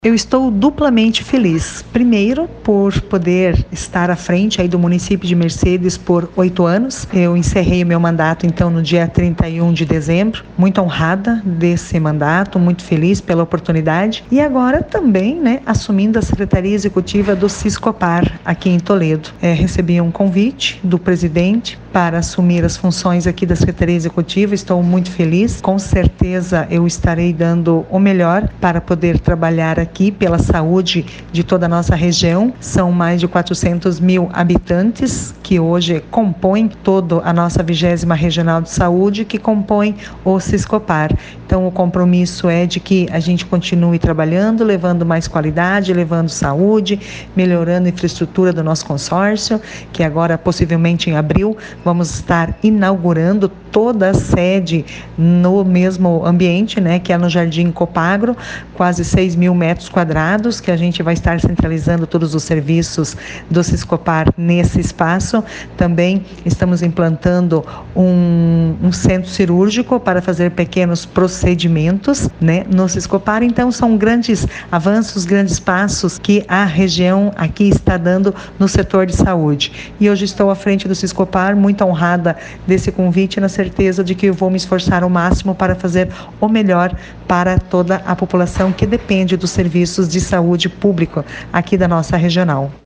Eu estou duplamente feliz. Primeiro, por poder estar à frente aí do município de Mercedes por 8 anos. Eu encerrei o meu mandato, então, no dia 31 de dezembro. Muito honrada desse mandato, muito feliz pela oportunidade. E agora também, assumindo a Secretaria Executiva do Siscopar, aqui em Toledo. Recebi um convite do presidente para assumir as funções aqui da Secretaria Executiva. Estou muito feliz. Com certeza, eu estarei dando o melhor para poder trabalhar aqui pela saúde de toda a nossa região. São mais de 400 mil habitantes que hoje compõem toda a nossa 20ª Regional de Saúde, que compõe o Siscopar. Então, o compromisso é de que a gente continue trabalhando, levando mais qualidade, levando saúde, melhorando a infraestrutura do nosso consórcio, que agora, possivelmente em abril, vamos estar inaugurando toda a sede no mesmo ambiente, que é no Jardim Copagro, quase 6 mil metros quadrados, que a gente vai estar centralizando todos os serviços do Siscopar nesse espaço. Também estamos implantando um centro cirúrgico para fazer pequenos procedimentos, no Siscopar. Então, são grandes avanços, grandes passos que a região aqui está dando no setor de saúde. E hoje estou à frente do Siscopar, muito honrada desse convite, na certeza de que eu vou me esforçar ao máximo para fazer o melhor para toda a população que depende dos serviços de saúde público aqui da nossa regional.